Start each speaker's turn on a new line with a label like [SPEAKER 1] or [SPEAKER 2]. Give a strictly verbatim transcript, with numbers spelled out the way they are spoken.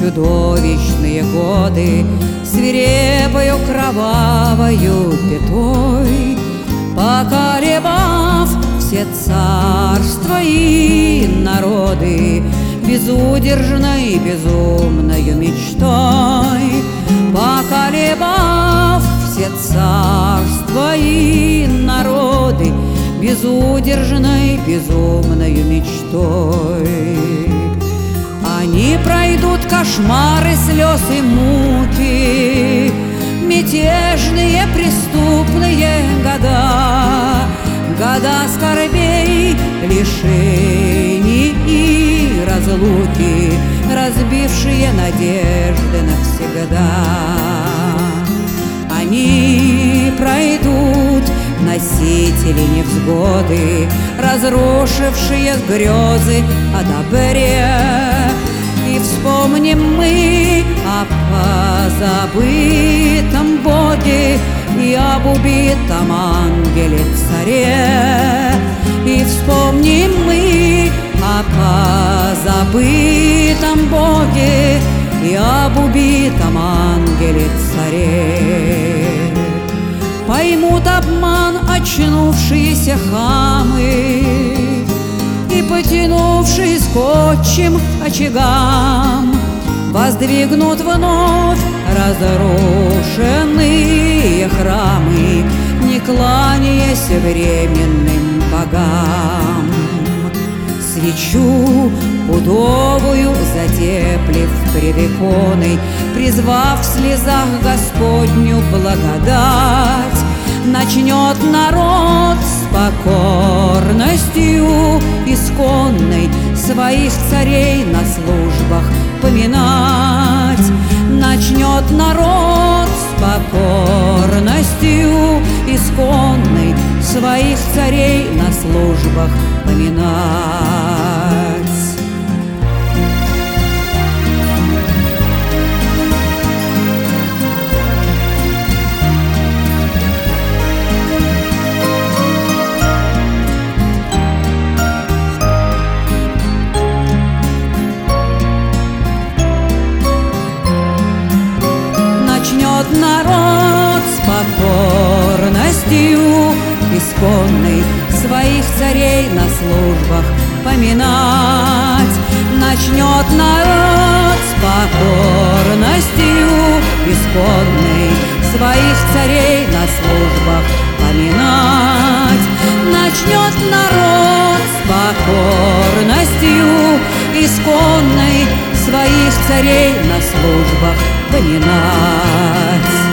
[SPEAKER 1] чудовищные годы, свирепою кровавою пятой, поколебав все царства и народы, безудержной, безумною мечтой, поколебав все царства и народы, безудержной, безумною мечтой. Они пройдут кошмары, слез и муки, мятежные, преступные года, года скорбей, лишений и разлуки, разбившие надежды навсегда. Они пройдут, носители невзгоды, разрушившие грезы о добре. И вспомним мы о позабытом Боге и об убитом ангеле-царе. И вспомним мы о позабытом Боге и об убитом ангеле-царе. Поймут обман очнувшиеся хамы и, потянувшись скотчем очагам, воздвигнут вновь разрушенные храмы, не кланяясь временным богам. Свечу пудовую затеплив пред иконой, призвав в слезах Господню благодать, начнет народ с покорностью исконной своих царей на службах поминать. Начнет народ с покорностью исконной своих царей на службах поминать. Начнет народ с покорностью исконной своих царей на службах поминать. Начнет народ с покорностью исконной своих царей на службах поминать. Начнет народ с покорностью исконной своих царей на службах поминать.